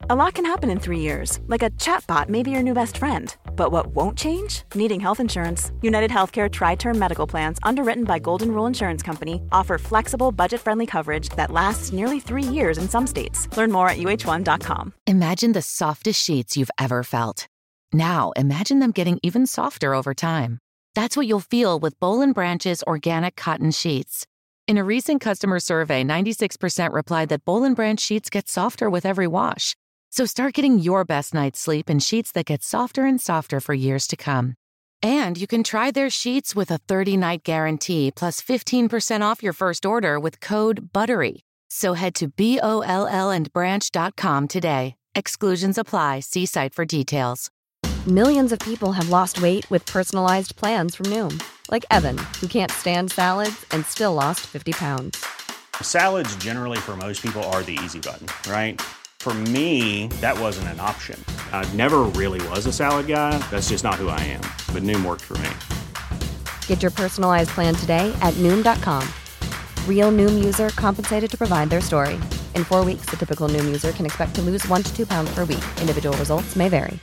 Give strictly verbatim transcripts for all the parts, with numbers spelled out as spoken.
A lot can happen in three years, like a chatbot may be your new best friend. But what won't change? Needing health insurance. United Healthcare Tri-Term Medical Plans, underwritten by Golden Rule Insurance Company, offer flexible, budget-friendly coverage that lasts nearly three years in some states. Learn more at U H one dot com. Imagine the softest sheets you've ever felt. Now, imagine them getting even softer over time. That's what you'll feel with Boll and Branch's organic cotton sheets. In a recent customer survey, ninety-six percent replied that Boll and Branch sheets get softer with every wash. So start getting your best night's sleep in sheets that get softer and softer for years to come. And you can try their sheets with a thirty-night guarantee plus fifteen percent off your first order with code BUTTERY. So head to B O L L and branch dot com today. Exclusions apply. See site for details. Millions of people have lost weight with personalized plans from Noom. Like Evan, who can't stand salads and still lost fifty pounds. Salads generally for most people are the easy button, right? For me, that wasn't an option. I never really was a salad guy. That's just not who I am. But Noom worked for me. Get your personalized plan today at Noom dot com. Real Noom user compensated to provide their story. In four weeks, the typical Noom user can expect to lose one to two pounds per week. Individual results may vary.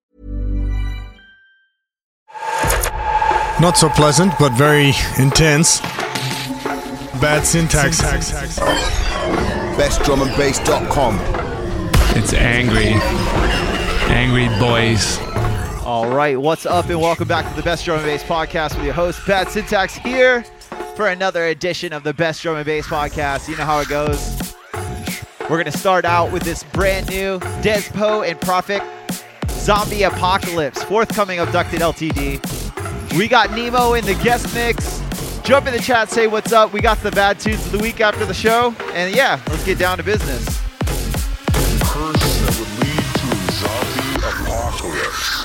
Not so pleasant, but very intense. Bad syntax. syntax. best drum and bass dot com. It's angry. Angry boys. All right, what's up, and welcome back to the Best Drum and Bass Podcast with your host, Bad Syntax, here for another edition of the Best Drum and Bass Podcast. You know how it goes. We're going to start out with this brand new Despo and Prophet Zombie Apocalypse, forthcoming Abducted L T D. We got Nemo in the guest mix. Jump in the chat, say what's up. We got the bad tunes of the week after the show. And yeah, let's get down to business. Curse that would lead to a zombie apocalypse.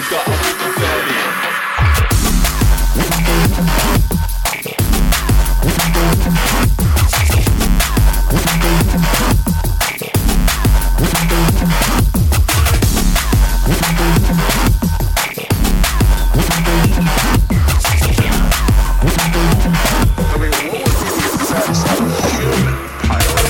got everything fairly. I mean, what would be the effects of a human pilot?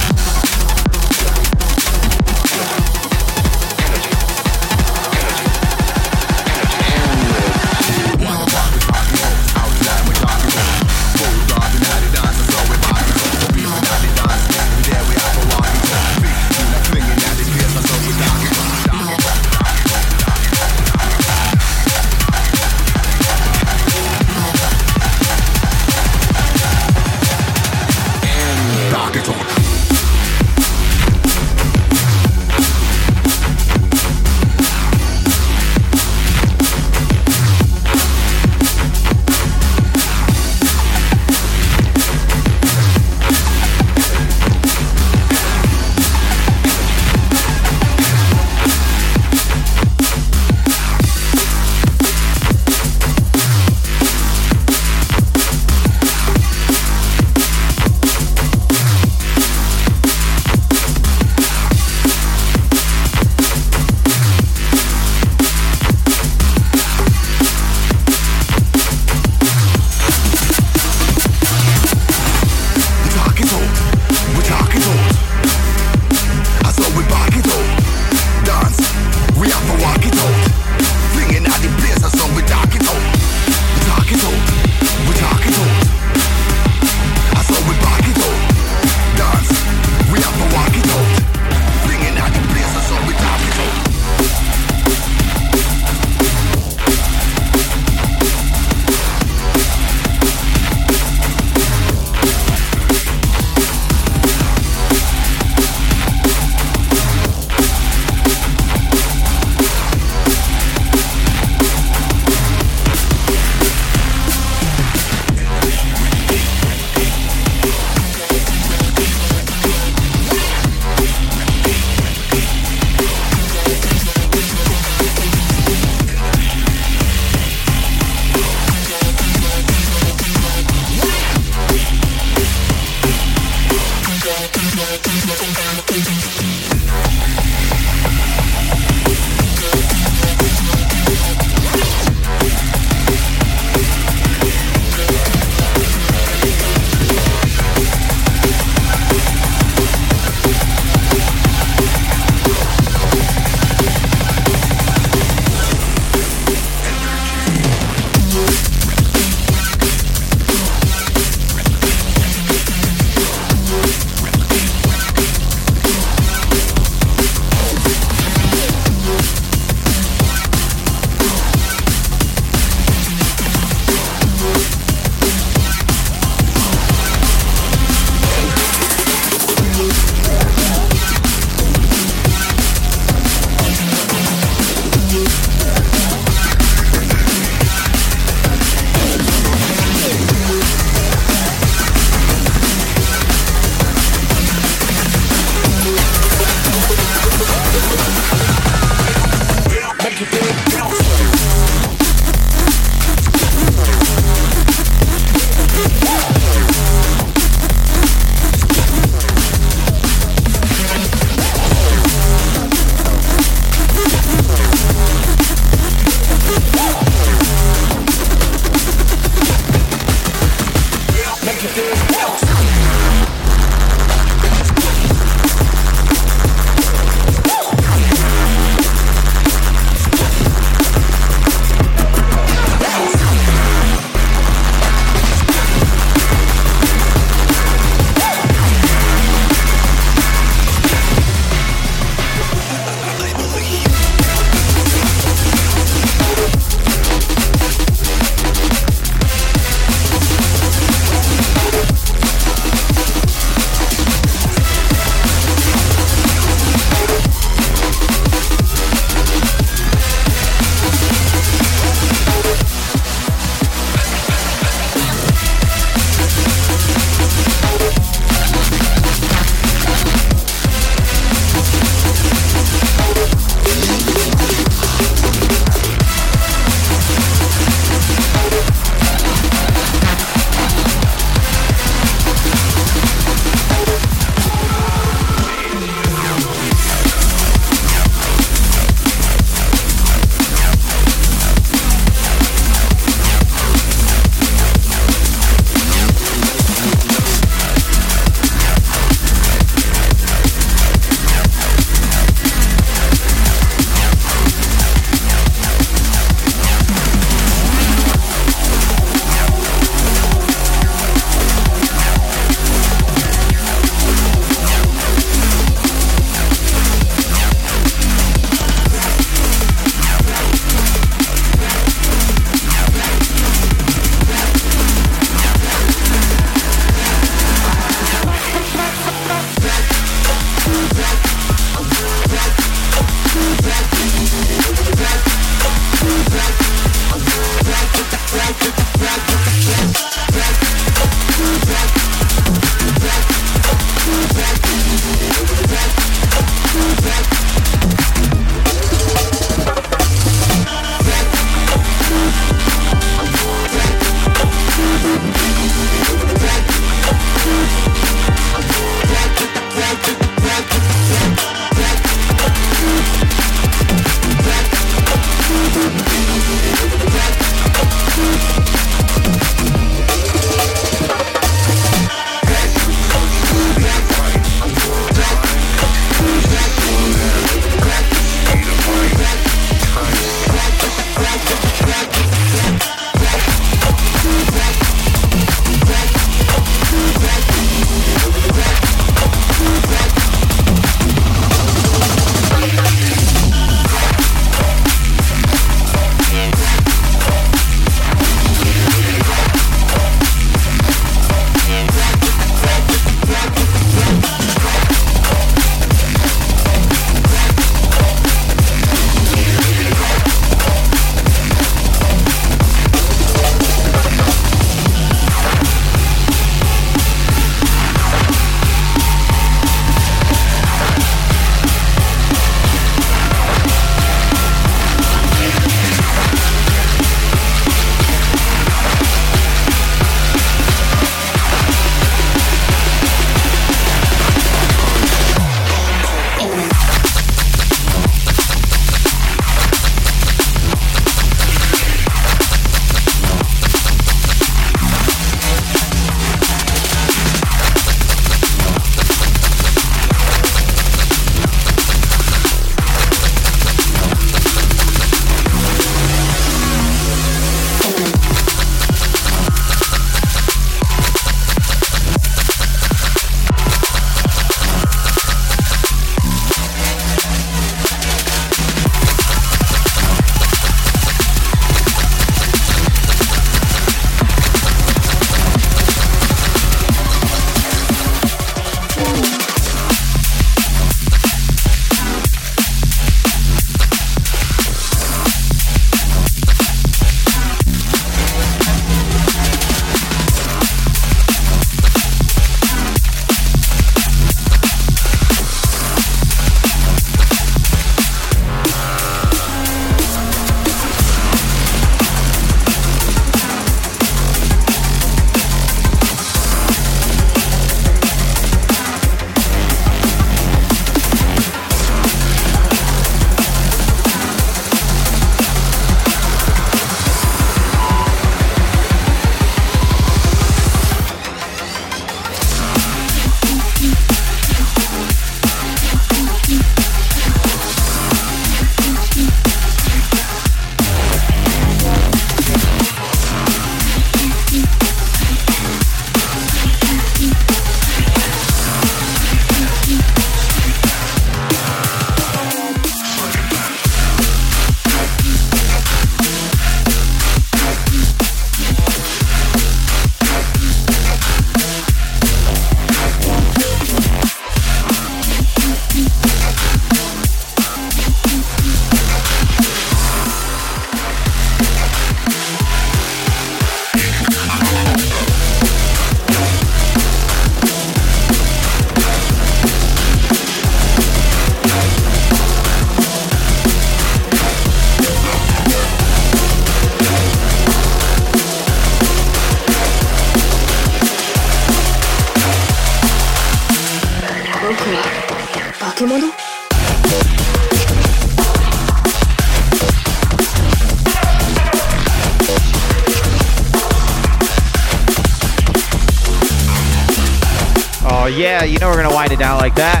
Oh yeah, you know we're gonna wind it down like that.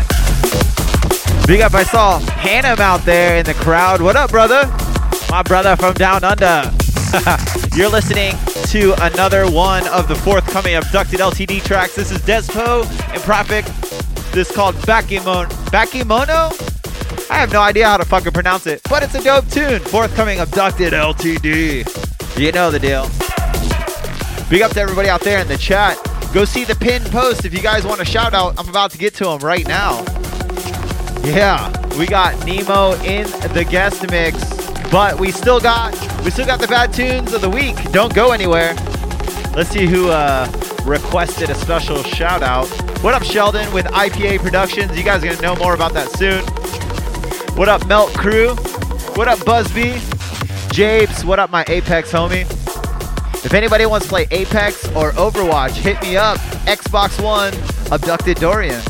Big up, I saw Hannum out there in the crowd. What up, brother? My brother from down under. You're listening to another one of the forthcoming Abducted L T D tracks. This is Despo and Prophet. This is called Bakimono. Bakimono? I have no idea how to fucking pronounce it, but it's a dope tune. Forthcoming Abducted L T D. You know the deal. Big up to everybody out there in the chat. Go see the pinned post if you guys want a shout out. I'm about to get to them right now. Yeah, we got Nemo in the guest mix, but we still got we still got the bad tunes of the week. Don't go anywhere. Let's see who uh, requested a special shout out. What up, Sheldon with I P A Productions? You guys are gonna know more about that soon. What up, Melt Crew? What up, Buzzbee? Jabes, what up, my Apex homie? If anybody wants to play Apex or Overwatch, hit me up. Xbox One, Abducted Dorian.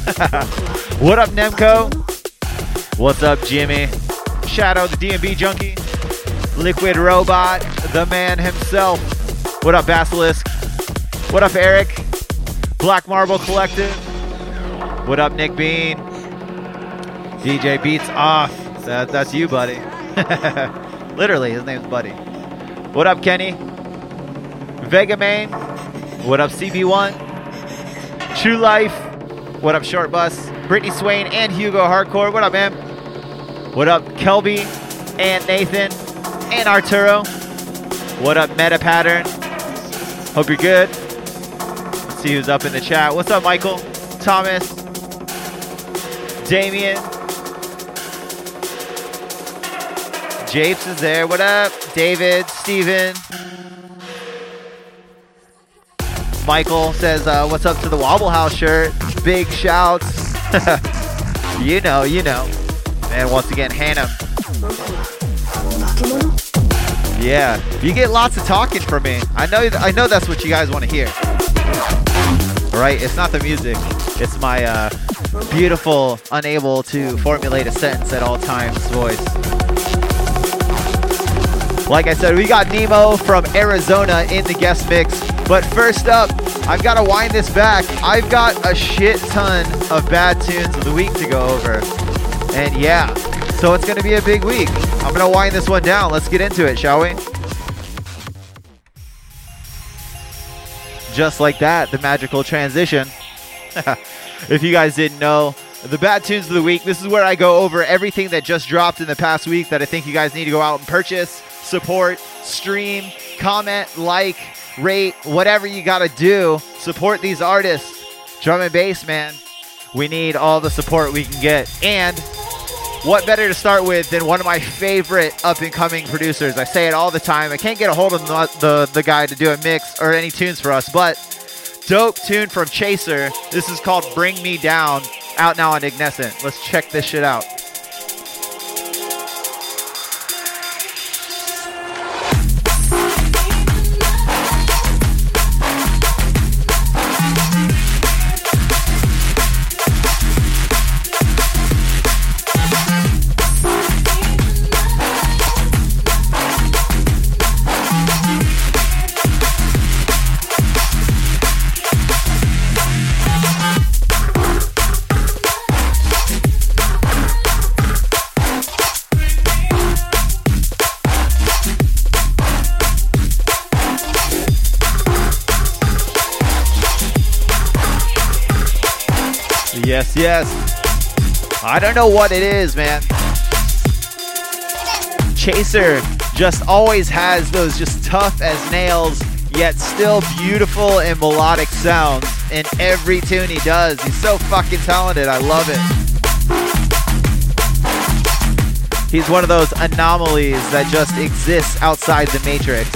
What up, Nemco? What's up, Jimmy? Shadow, the D and B junkie. Liquid Robot, the man himself. What up, Basilisk? What up, Eric? Black Marble Collective. What up, Nick Bean? D J Beats Off. That, that's you, buddy. Literally, his name's Buddy. What up, Kenny? Vega Main. What up, C B one? True Life. What up, Short Bus? Brittany Swain and Hugo Hardcore. What up, man? What up, Kelby and Nathan and Arturo? What up, Meta Pattern? Hope you're good. Let's see who's up in the chat. What's up, Michael? Thomas? Damien? Japes is there. What up? David? Steven? Michael says, uh, what's up to the Wobble House shirt? Big shouts. You know, you know. And once again, Hannah. Yeah, you get lots of talking from me. I know I know that's what you guys want to hear. All right, it's not the music. It's my uh, beautiful, unable to formulate a sentence at all times voice. Like I said, we got Nemo from Arizona in the guest mix. But first up, I've got to wind this back. I've got a shit ton of bad tunes of the week to go over. And yeah, so it's going to be a big week. I'm going to wind this one down. Let's get into it, shall we? Just like that, the magical transition. If you guys didn't know, the bad tunes of the week, this is where I go over everything that just dropped in the past week that I think you guys need to go out and purchase, support, stream, comment, like, rate, whatever you got to do. Support these artists. Drum and bass, man. We need all the support we can get. And what better to start with than one of my favorite up-and-coming producers? I say it all the time. I can't get a hold of the, the, the guy to do a mix or any tunes for us, but dope tune from Chaser. This is called Bring Me Down, out now on Ignescent. Let's check this shit out. Yes, yes. I don't know what it is, man. Chaser just always has those just tough as nails, yet still beautiful and melodic sounds in every tune he does. He's so fucking talented. I love it. He's one of those anomalies that just exists outside the matrix.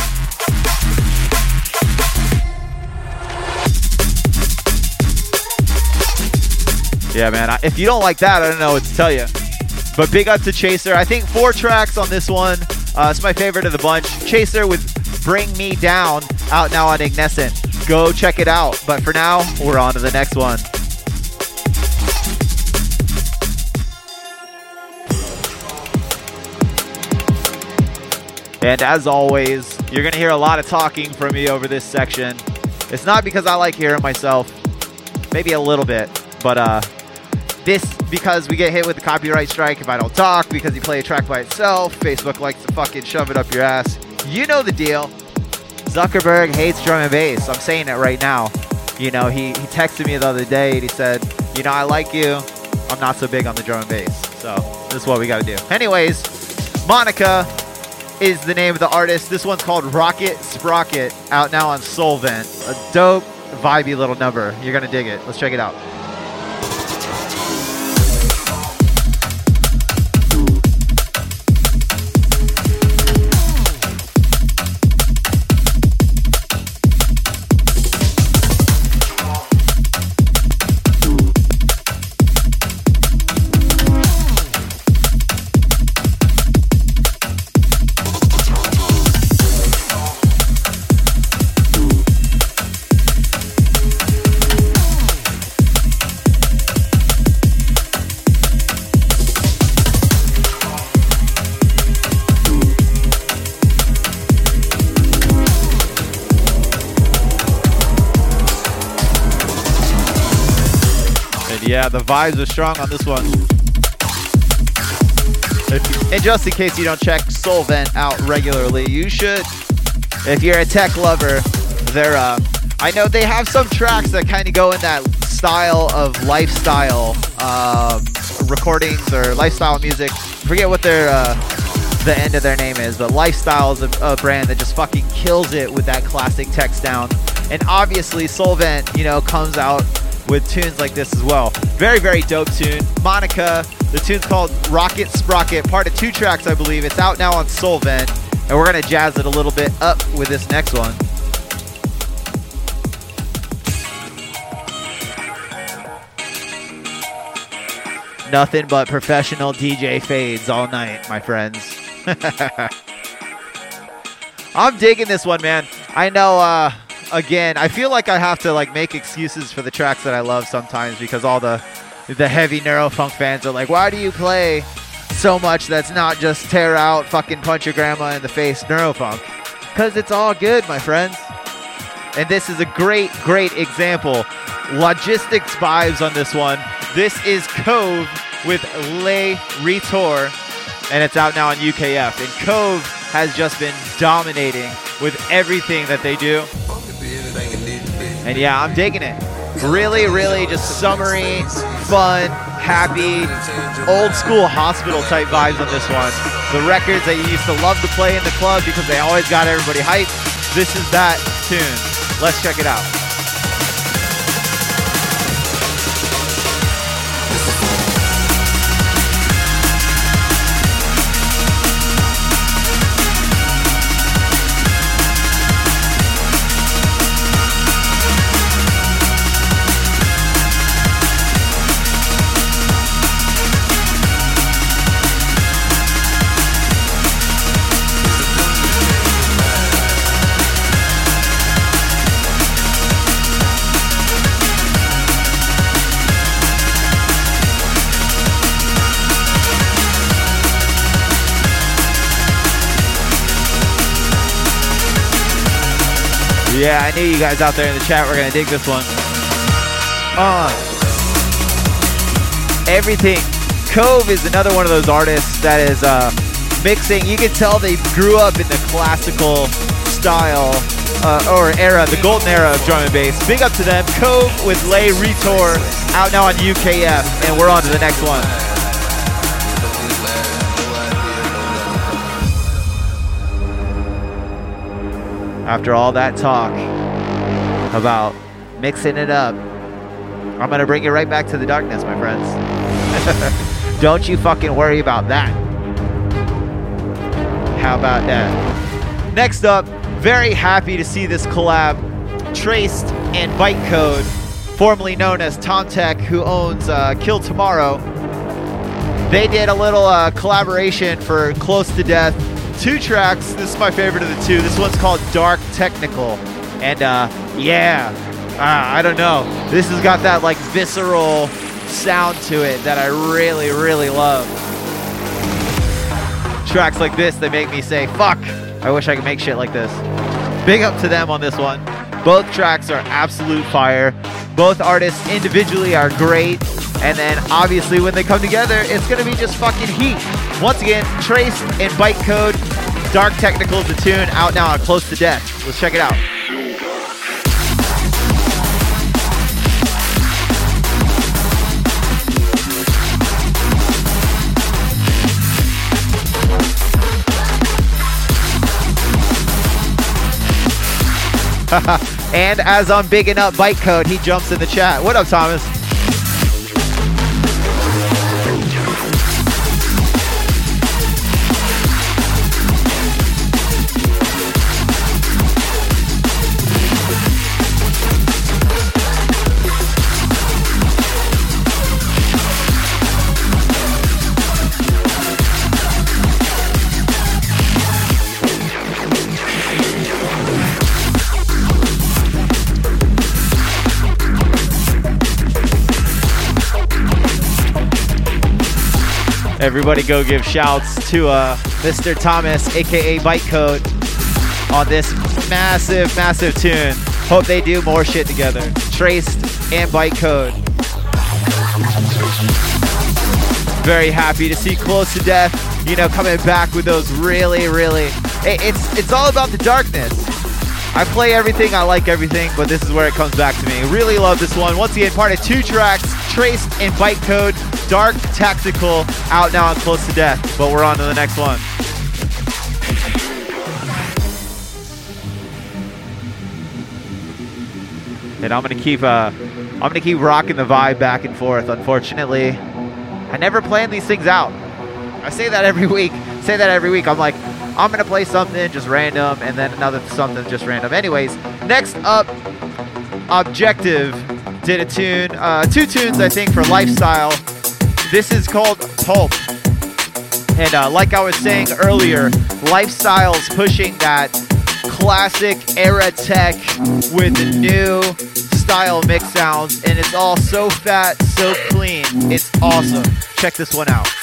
Yeah, man, if you don't like that, I don't know what to tell you. But big up to Chaser. I think four tracks on this one. Uh, it's my favorite of the bunch. Chaser with Bring Me Down, out now on Ignescent. Go check it out. But for now, we're on to the next one. And as always, you're going to hear a lot of talking from me over this section. It's not because I like hearing myself, maybe a little bit, but uh, this because we get hit with the copyright strike if I don't talk, because you play a track by itself. Facebook likes to fucking shove it up your ass. You know the deal. Zuckerberg hates drum and bass. I'm saying it right now. You know, he, he texted me the other day and he said, you know, I like you. I'm not so big on the drum and bass. So this is what we got to do. Anyways, Monica is the name of the artist. This one's called Rocket Sprocket, out now on Solvent. A dope, vibey little number. You're going to dig it. Let's check it out. Yeah, the vibes are strong on this one. If, and just in case you don't check Solvent out regularly, you should. If you're a tech lover, they're, uh, I know they have some tracks that kind of go in that style of lifestyle um, recordings or lifestyle music. I forget what their uh, the end of their name is, but Lifestyle is a, a brand that just fucking kills it with that classic tech sound. And obviously Solvent, you know, comes out with tunes like this as well. Very, very dope tune. Monica, the tune's called Rocket Sprocket, part of two tracks, I believe. It's out now on Solvent, and we're going to jazz it a little bit up with this next one. Nothing but professional D J fades all night, my friends. I'm digging this one, man. I know, uh, Again, I feel like I have to like make excuses for the tracks that I love sometimes, because all the the heavy neurofunk fans are like, why do you play so much that's not just tear out, fucking punch your grandma in the face neurofunk? Because it's all good, my friends. And this is a great, great example. Logistics vibes on this one. This is Cove with Le Retour, and it's out now on U K F. And Cove has just been dominating with everything that they do. And yeah, I'm digging it. Really, really just summery, fun, happy, old school hospital type vibes on this one. The records that you used to love to play in the club because they always got everybody hyped. This is that tune. Let's check it out. Yeah, I knew you guys out there in the chat were going to dig this one. Uh, everything. Cove is another one of those artists that is uh, mixing. You can tell they grew up in the classical style uh, or era, the golden era of drum and bass. Big up to them. Cove with Le Retour, out now on U K F, and we're on to the next one. After all that talk about mixing it up, I'm going to bring you right back to the darkness, my friends. Don't you fucking worry about that. How about that? Next up, very happy to see this collab. Traced and Byte Code, formerly known as Tom Tech, who owns uh, Kill Tomorrow. They did a little uh, collaboration for Close to Death. Two tracks. This is my favorite of the two. This one's called Dark Technical. And uh, yeah, uh, I don't know. This has got that like visceral sound to it that I really, really love. Tracks like this, they make me say, fuck, I wish I could make shit like this. Big up to them on this one. Both tracks are absolute fire. Both artists individually are great. And then obviously when they come together, it's going to be just fucking heat. Once again, Traced and Bytecode. Dark Technical is the tune, out now on Close to Death. Let's check it out. And as I'm bigging up Bytecode, he jumps in the chat. What up, Thomas? Everybody go give shouts to uh, Mister Thomas, a k a. Bytecode, on this massive, massive tune. Hope they do more shit together. Traced and Bytecode. Very happy to see Close to Death, you know, coming back with those really, really... It, it's, it's all about the darkness. I play everything, I like everything, but this is where it comes back to me. Really love this one. Once again, part of two tracks, Traced and Bytecode. Dark Tactical, out now on Close to Death, but we're on to the next one. And I'm gonna keep uh, I'm gonna keep rocking the vibe back and forth. Unfortunately, I never plan these things out. I say that every week. Say that every week. I'm like, I'm gonna play something just random, and then another something just random. Anyways, next up, Objective did a tune, uh, two tunes I think for Lifestyle. This is called Pulp. And uh, like I was saying earlier, Lifestyle's pushing that classic era tech with new style mix sounds, and it's all so fat, so clean. It's awesome. Check this one out.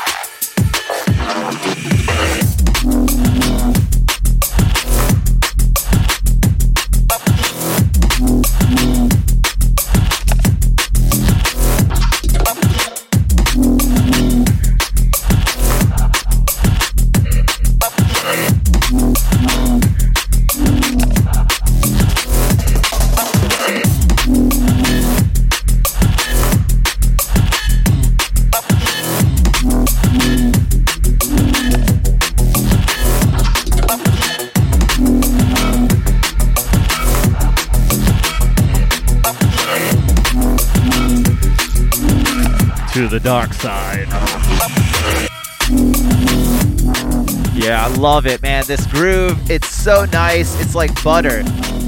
To the dark side. Yeah, I love it, man. This groove, it's so nice. It's like butter.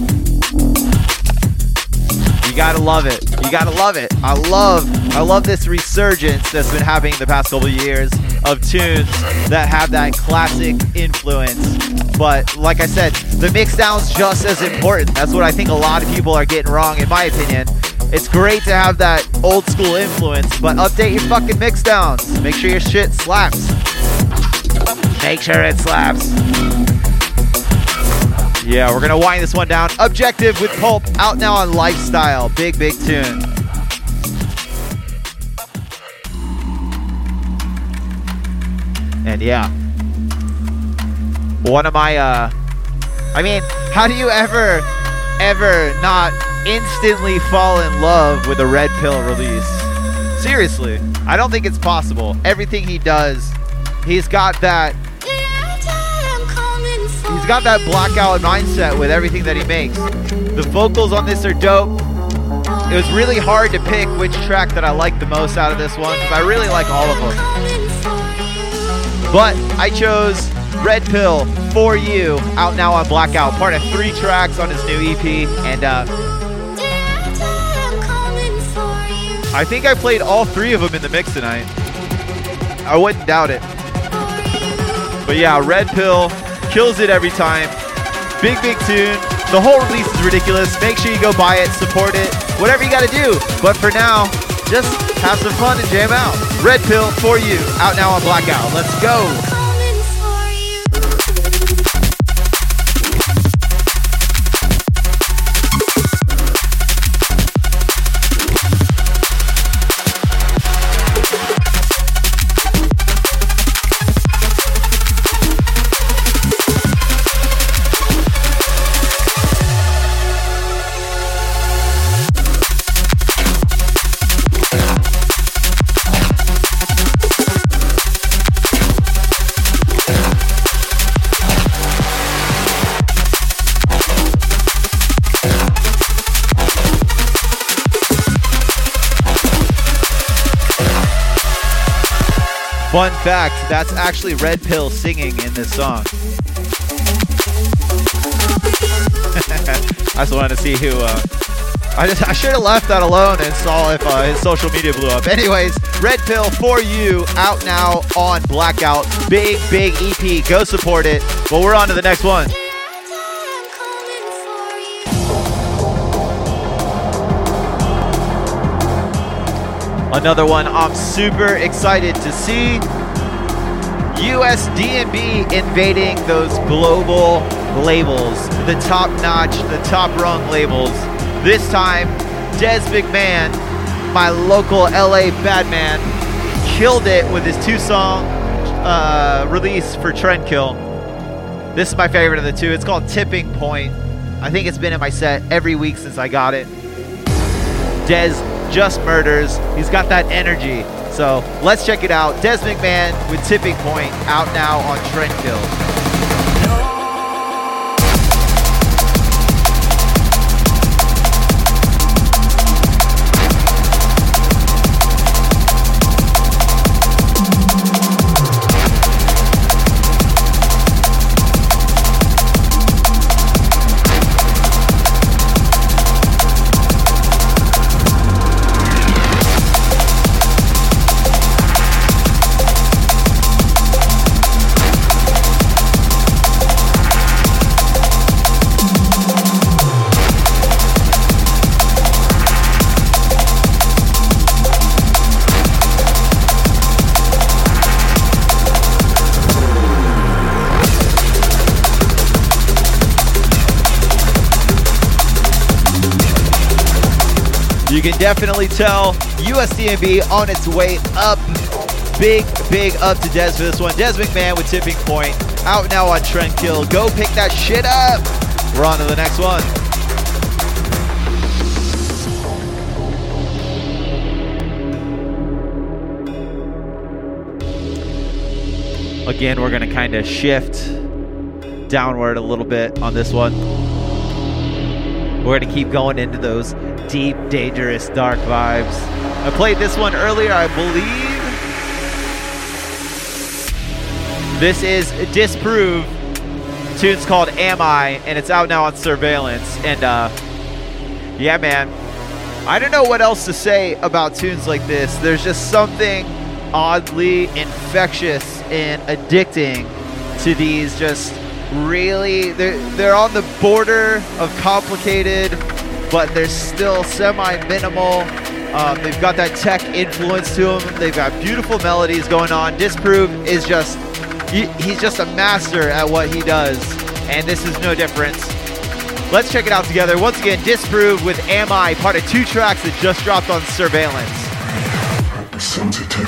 You gotta love it. You gotta love it. I love, I love this resurgence that's been happening the past couple of years of tunes that have that classic influence. But like I said, the mix down's just as important. That's what I think a lot of people are getting wrong, in my opinion. It's great to have that old school influence, but update your fucking mix downs. Make sure your shit slaps. Make sure it slaps. Yeah, we're gonna wind this one down. Objective with Pulp, out now on Lifestyle. Big, big tune. And yeah, one of my, uh, I mean, how do you ever, ever not instantly fall in love with a Red Pill release? Seriously, I don't think it's possible. Everything he does, he's got that, he's got that blackout mindset with everything that he makes. The vocals on this are dope. It was really hard to pick which track that I like the most out of this one, because I really like all of them. But I chose Red Pill For You, out now on Blackout, part of three tracks on his new E P. And uh, I think I played all three of them in the mix tonight. I wouldn't doubt it. But yeah, Red Pill kills it every time. Big, big tune. The whole release is ridiculous. Make sure you go buy it, support it, whatever you gotta do. But for now, just have some fun and jam out. Red Pill For You, out now on Blackout. Let's go. Fun fact, that's actually Red Pill singing in this song. I just wanted to see who... Uh, I, just, I should have left that alone and saw if uh, his social media blew up. Anyways, Red Pill For You, out now on Blackout. Big, big E P. Go support it. Well, we're on to the next one. Another one I'm super excited to see. U S D and B invading those global labels, the top-notch, the top-rung labels. This time, Des McMahon, my local L A Badman, killed it with his two-song uh, release for Trendkill. This is my favorite of the two. It's called Tipping Point. I think it's been in my set every week since I got it. Des just murders. He's got that energy. So let's check it out. Des McMahon with Tipping Point, out now on Trendkill. You can definitely tell U S D and B on its way up. Big, big up to Des for this one. Des McMahon with Tipping Point, out now on Trendkill. Go pick that shit up. We're on to the next one. Again, we're gonna kind of shift downward a little bit on this one. We're gonna keep going into those deep, dangerous, dark vibes. I played this one earlier, I believe. This is Disprove. Tune's called Am I, and it's out now on Surveillance. And uh, yeah, man, I don't know what else to say about tunes like this. There's just something oddly infectious and addicting to these. Just really, they're, they're on the border of complicated, but they're still semi-minimal. Um, they've got that tech influence to them. They've got beautiful melodies going on. Disprove is just, he, he's just a master at what he does, and this is no different. Let's check it out together. Once again, Disprove with Am I, part of two tracks that just dropped on Surveillance. Sensitive.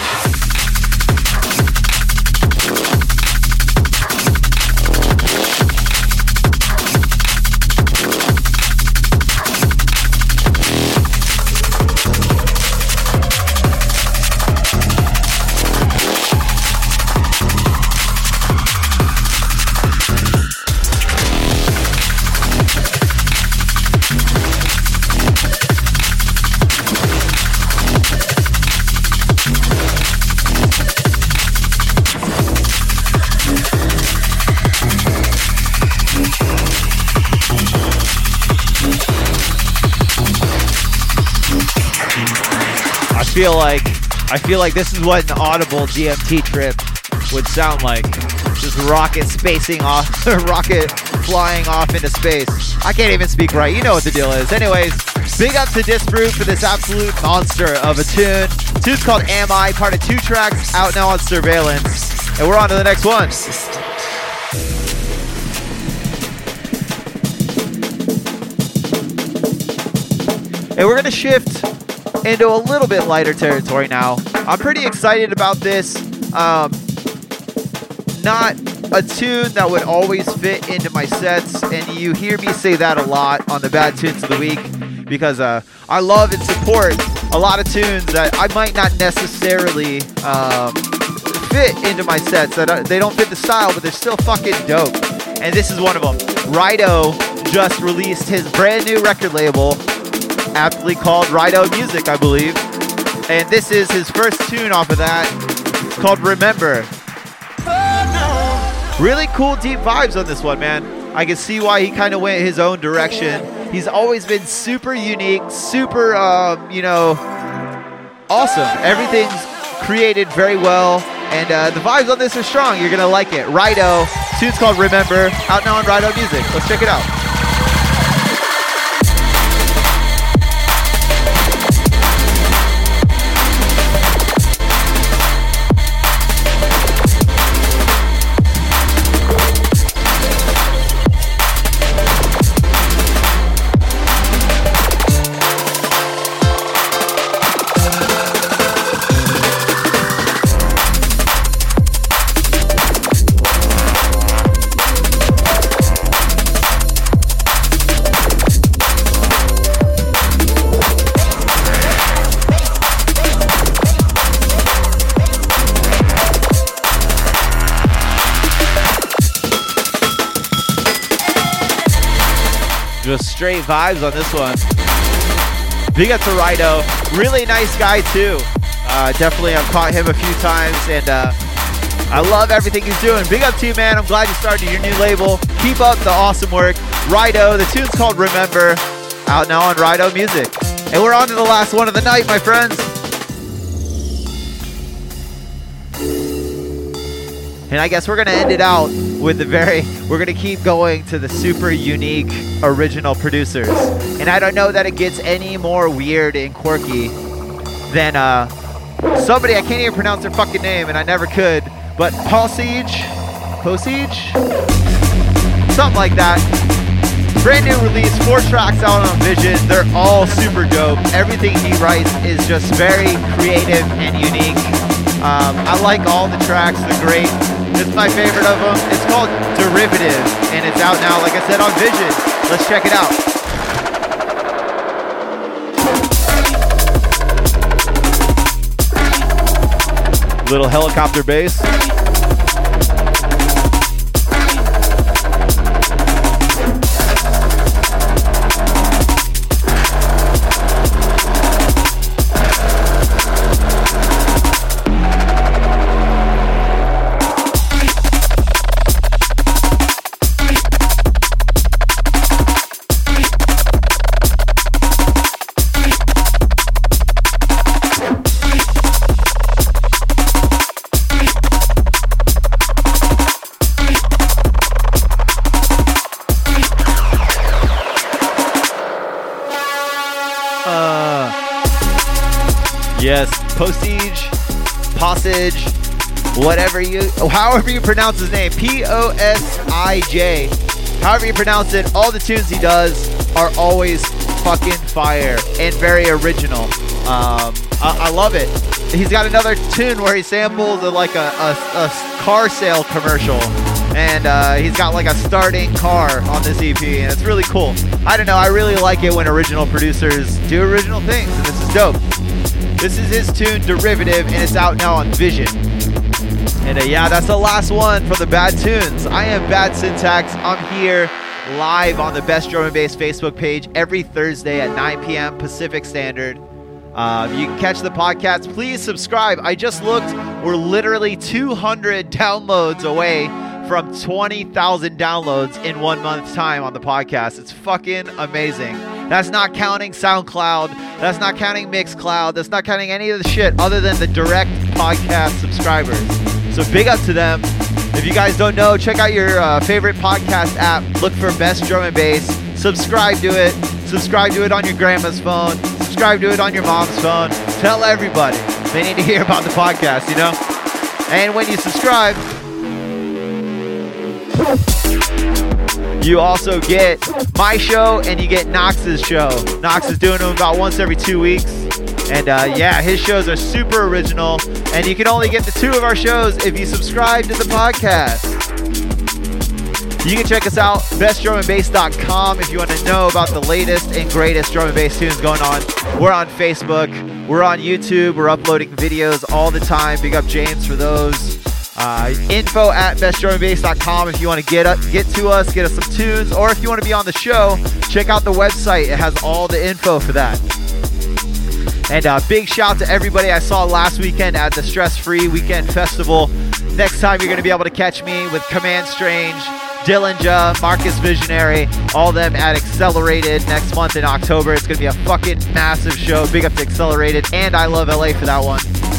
I feel like I feel like this is what an audible D M T trip would sound like. Just rocket spacing off, rocket flying off into space. I can't even speak right. You know what the deal is. Anyways, big up to Disprove for this absolute monster of a tune. Tune's called Am I, part of two tracks, out now on Surveillance. And we're on to the next one. And we're gonna shift into a little bit lighter territory now. I'm pretty excited about this. Um, not a tune that would always fit into my sets, and you hear me say that a lot on the Bad Tunes of the Week, because uh, I love and support a lot of tunes that I might not necessarily um, fit into my sets. That uh, they don't fit the style, but they're still fucking dope. And this is one of them. Rido just released his brand new record label, aptly called Rido Music, I believe. And this is his first tune off of that. It's called Remember. Really cool, deep vibes on this one, man. I can see why he kind of went his own direction. He's always been super unique, super, um, you know, awesome. Everything's created very well, and uh, the vibes on this are strong. You're going to like it. Rido, tune's called Remember, out now on Rido Music. Let's check it out. Just straight vibes on this one. Big up to Rido. Really nice guy too. Uh, definitely I've caught him a few times, and uh, I love everything he's doing. Big up to you, man. I'm glad you started your new label. Keep up the awesome work. Rido, the tune's called Remember, out now on Rido Music. And we're on to the last one of the night, my friends. And I guess we're going to end it out with the very, we're going to keep going to the super unique original producers. And I don't know that it gets any more weird and quirky than uh, somebody, I can't even pronounce their fucking name, and I never could, but Posage? Posage? Something like that. Brand new release, four tracks out on Vision. They're all super dope. Everything he writes is just very creative and unique. Um, I like all the tracks, they're great. This is my favorite of them. It's called Derivative, and it's out now, like I said, on Vision. Let's check it out. Little helicopter bass. Yes, Postage, Posage, whatever you, however you pronounce his name, P O S I J. However you pronounce it, all the tunes he does are always fucking fire and very original. Um, I, I love it. He's got another tune where he samples a, like a, a, a car sale commercial, and uh, he's got like a starting car on this E P, and it's really cool. I don't know, I really like it when original producers do original things, and this is dope. This is his tune, Derivative, and it's out now on Vision. And uh, yeah, that's the last one for the Bad Tunes. I am Bad Syntax. I'm here live on the Best Drum and Bass Facebook page every Thursday at nine p.m. Pacific Standard. Uh, you can catch the podcast. Please subscribe. I just looked. We're literally two hundred downloads away from twenty thousand downloads in one month's time on the podcast. It's fucking amazing. That's not counting SoundCloud. That's not counting Mixcloud. That's not counting any of the shit other than the direct podcast subscribers. So big up to them. If you guys don't know, check out your uh, favorite podcast app. Look for Best Drum and Bass. Subscribe to it. Subscribe to it on your grandma's phone. Subscribe to it on your mom's phone. Tell everybody. They need to hear about the podcast, you know? And when you subscribe, you also get my show and you get Knox's show. Knox is doing them about once every two weeks. And uh, yeah, his shows are super original. And you can only get the two of our shows if you subscribe to the podcast. You can check us out, best drum and bass dot com, if you want to know about the latest and greatest drum and bass tunes going on. We're on Facebook. We're on YouTube. We're uploading videos all the time. Big up James for those. Uh, info at best drum and bass dot com if you want to get up, get to us, get us some tunes, or if you want to be on the show, check out the website. It has all the info for that. And uh, big shout to everybody I saw last weekend at the Stress Free Weekend Festival. Next time you're going to be able to catch me with Command Strange, Dillinger, Marcus Visionary, all of them at Accelerated next month in October. It's going to be a fucking massive show. Big up to Accelerated and I Love L A for that one.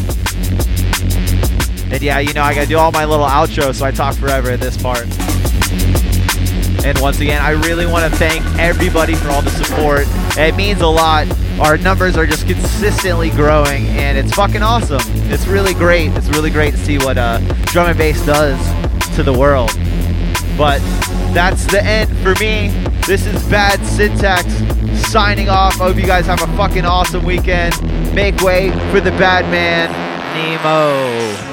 And yeah, you know, I got to do all my little outros, so I talk forever at this part. And once again, I really want to thank everybody for all the support. It means a lot. Our numbers are just consistently growing, and it's fucking awesome. It's really great. It's really great to see what uh, drum and bass does to the world. But that's the end for me. This is Bad Syntax signing off. I hope you guys have a fucking awesome weekend. Make way for the bad man, Nemo.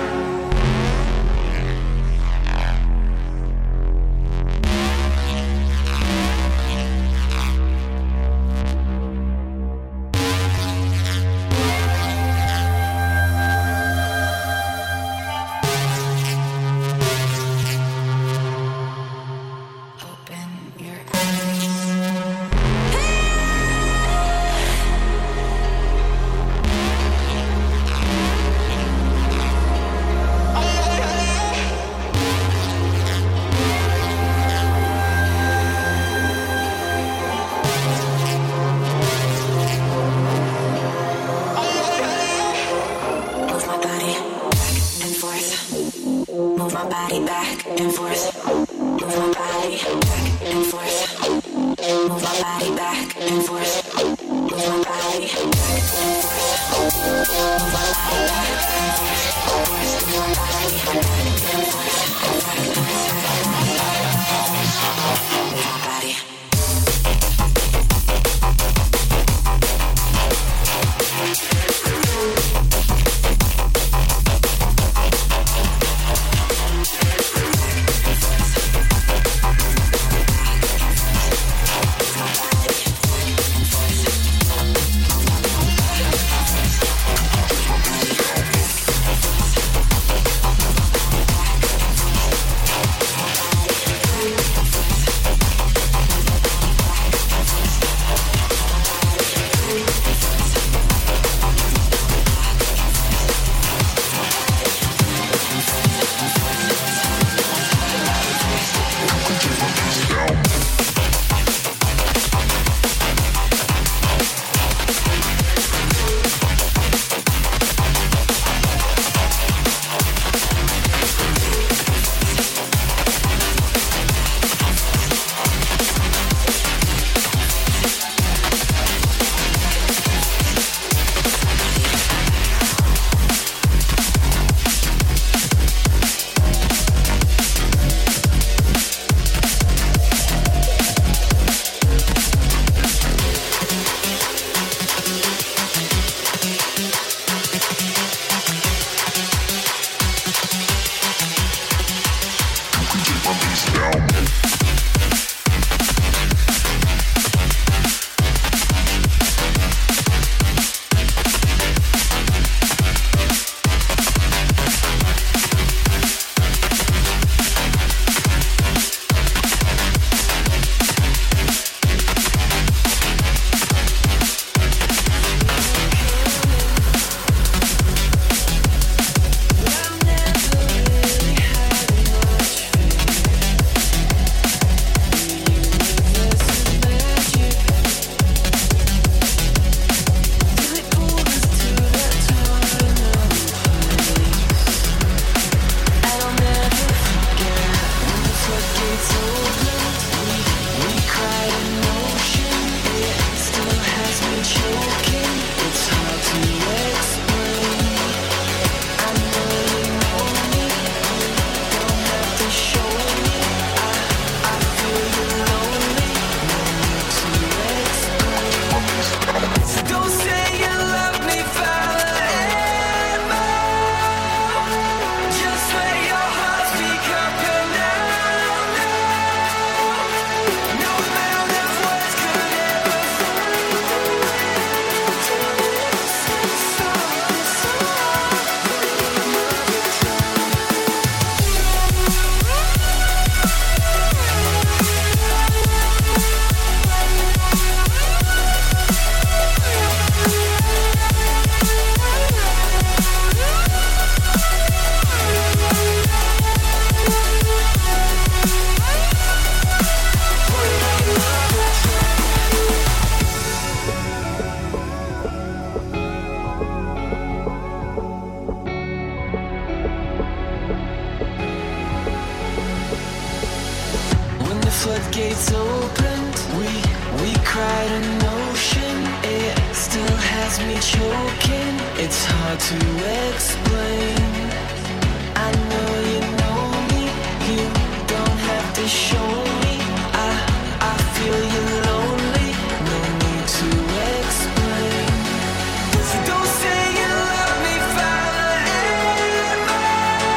me choking, it's hard to explain. I know you know me, you don't have to show me. I, I feel you lonely, no need to explain. So don't say you love me forever,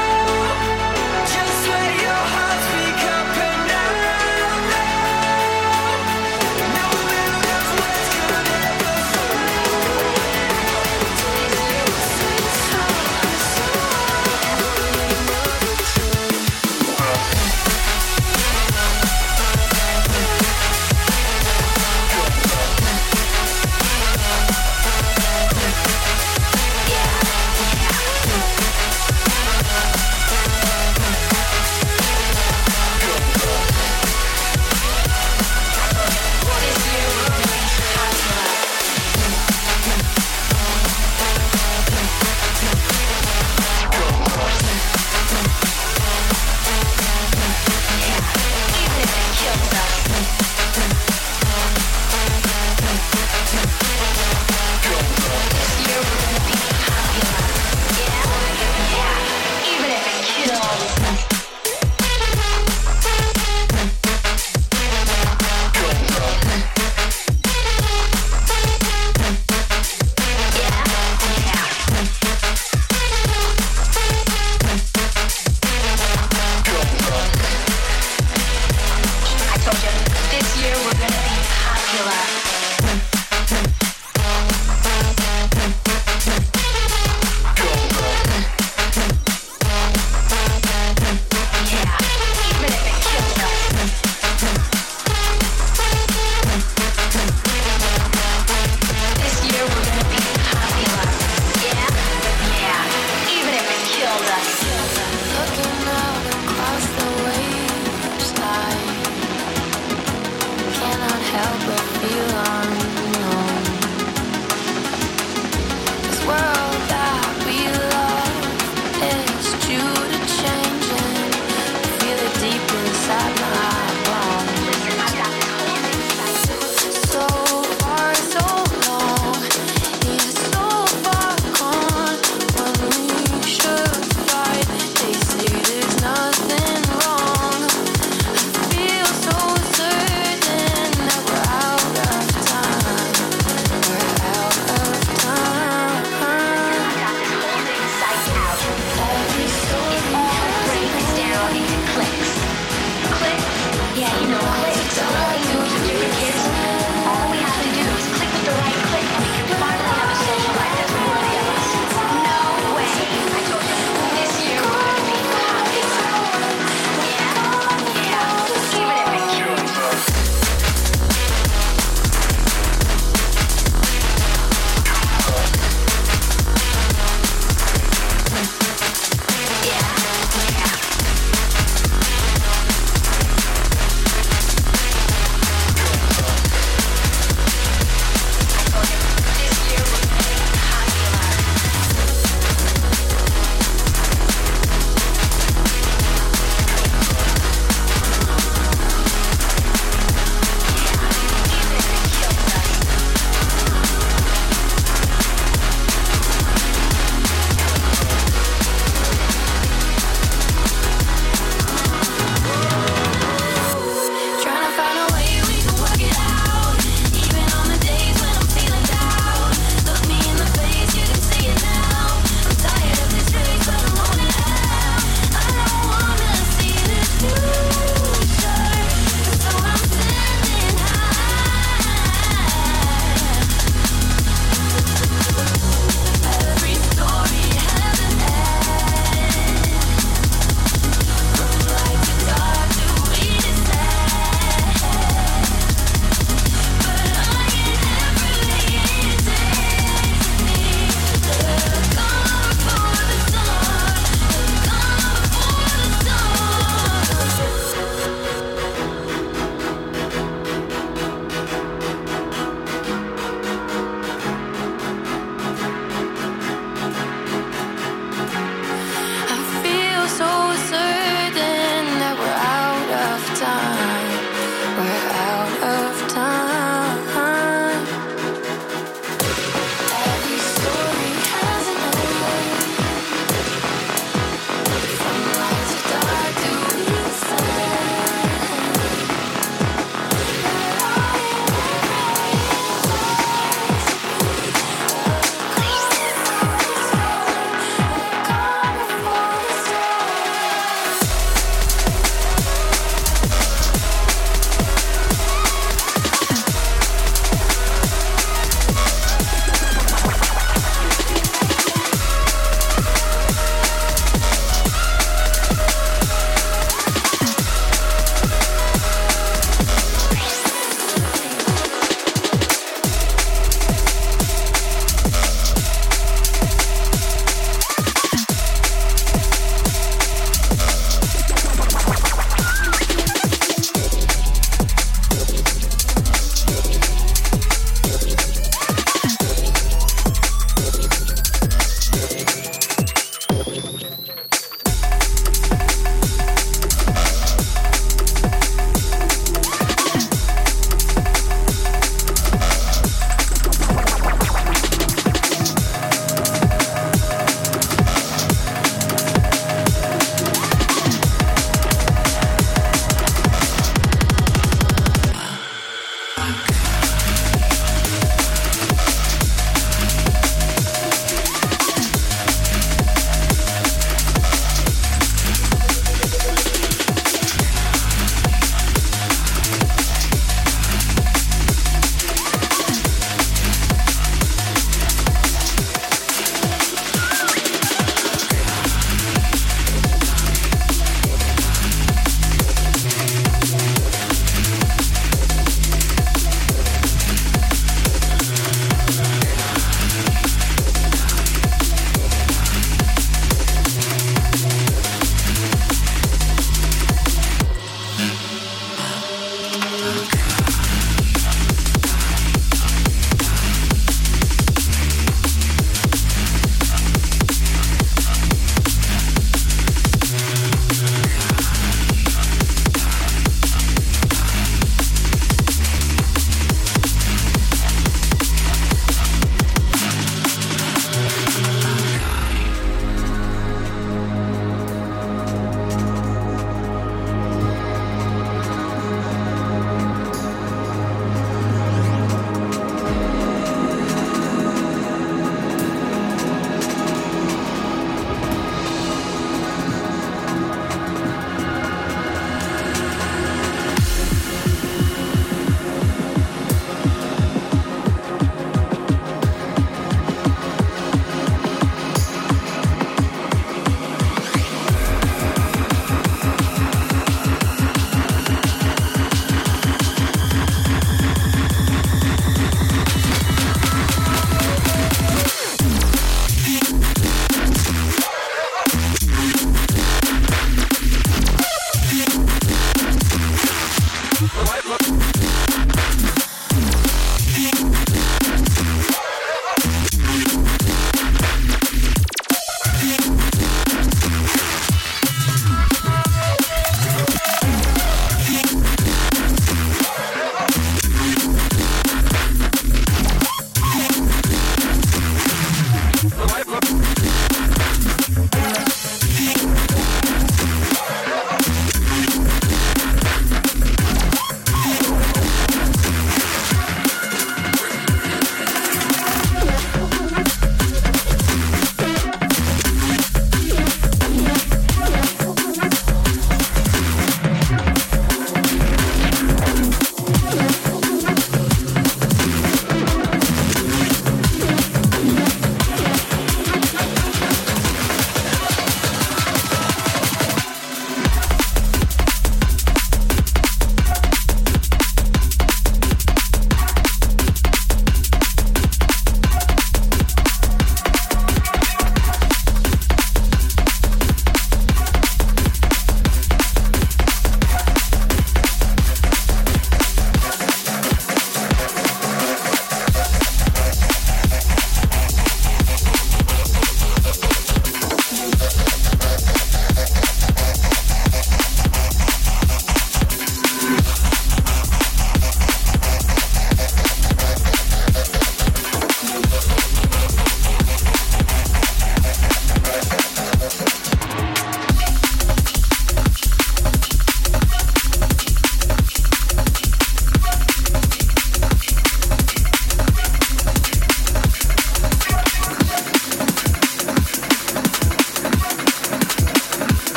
just let your heart speak up and down. No limit words could ever fall.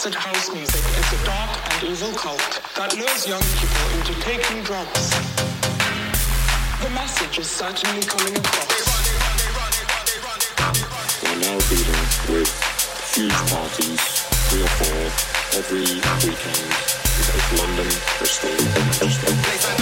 acid house music is a dark and evil cult that lures young people into taking drugs. The message is certainly coming across. We're now dealing with huge parties, three or four, every weekend. We go to London, Bristol, Manchester.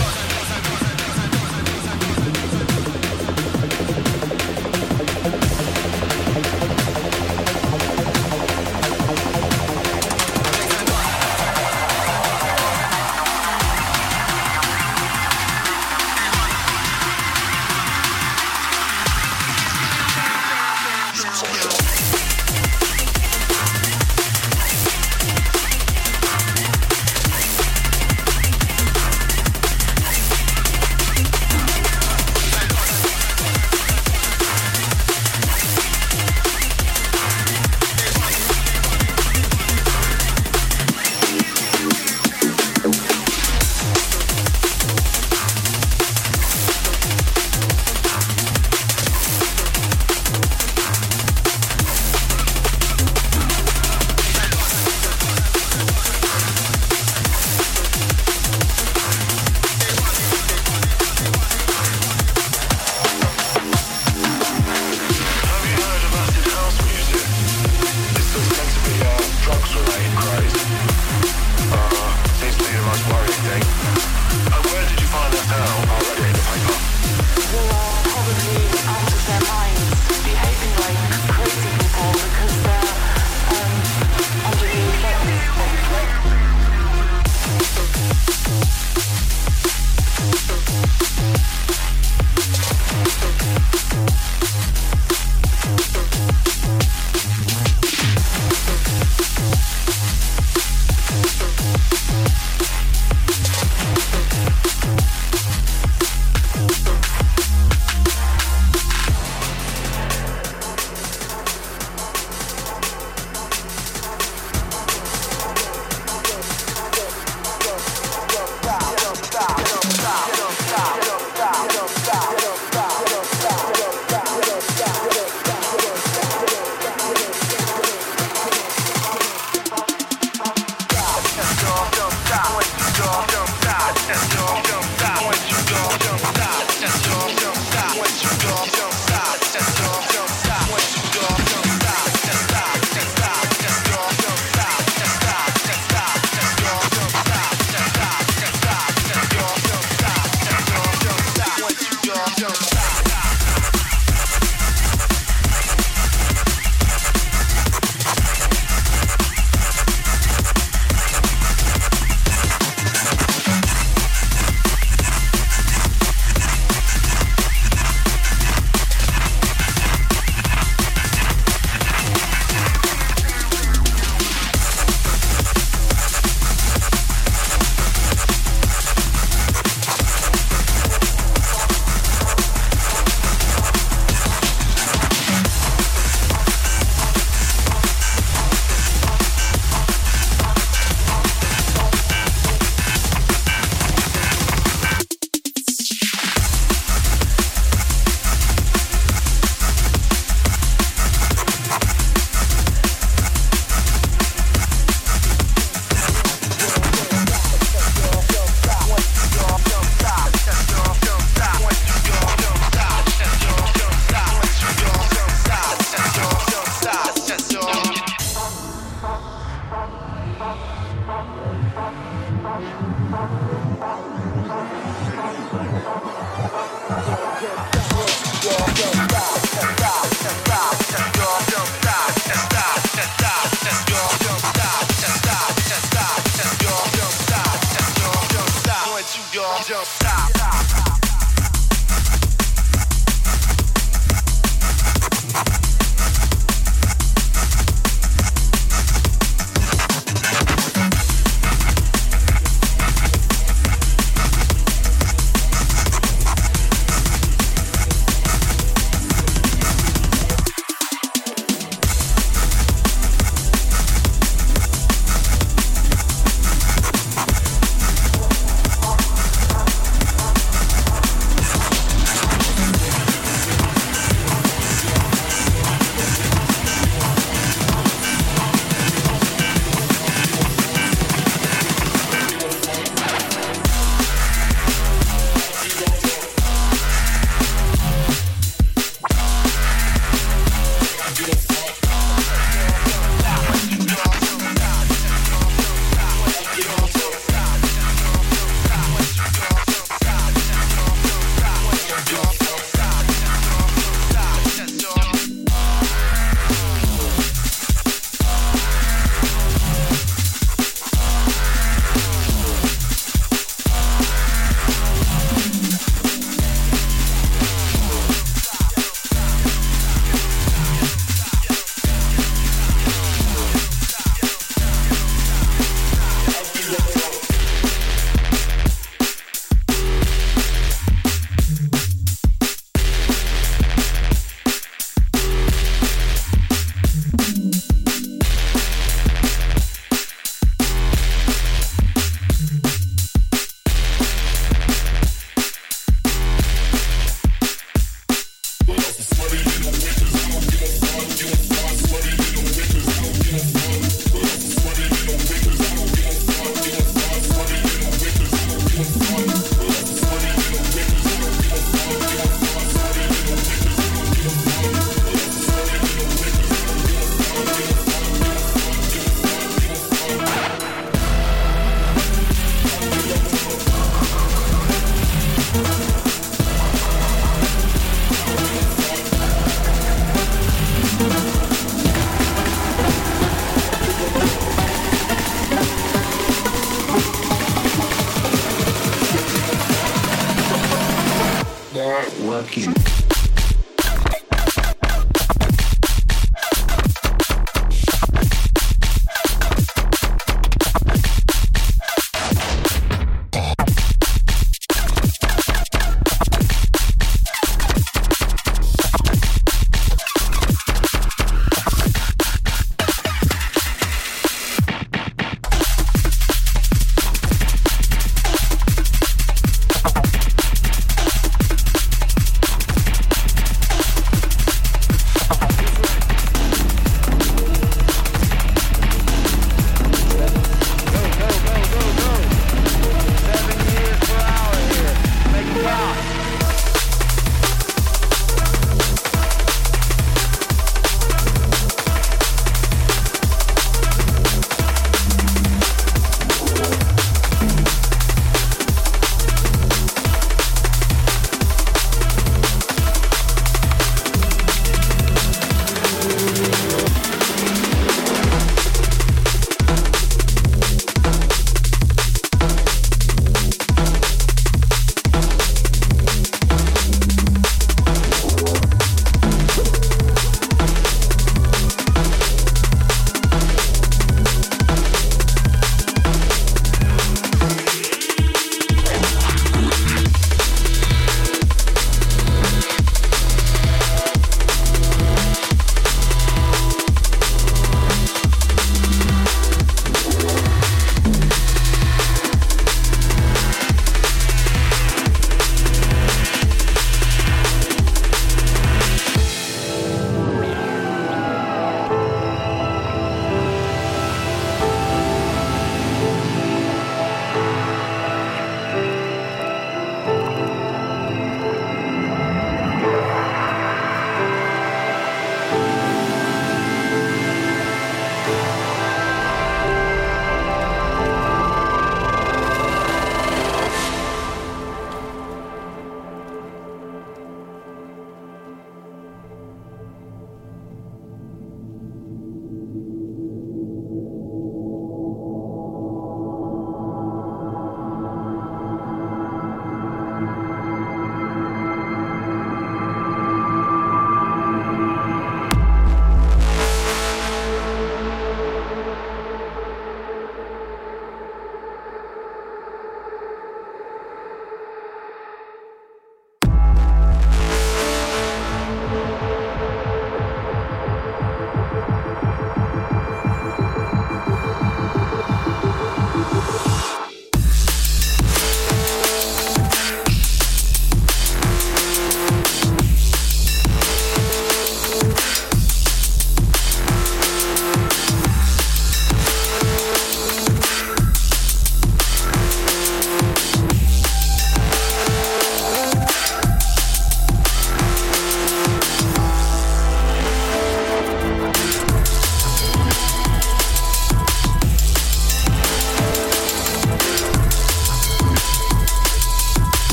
start working.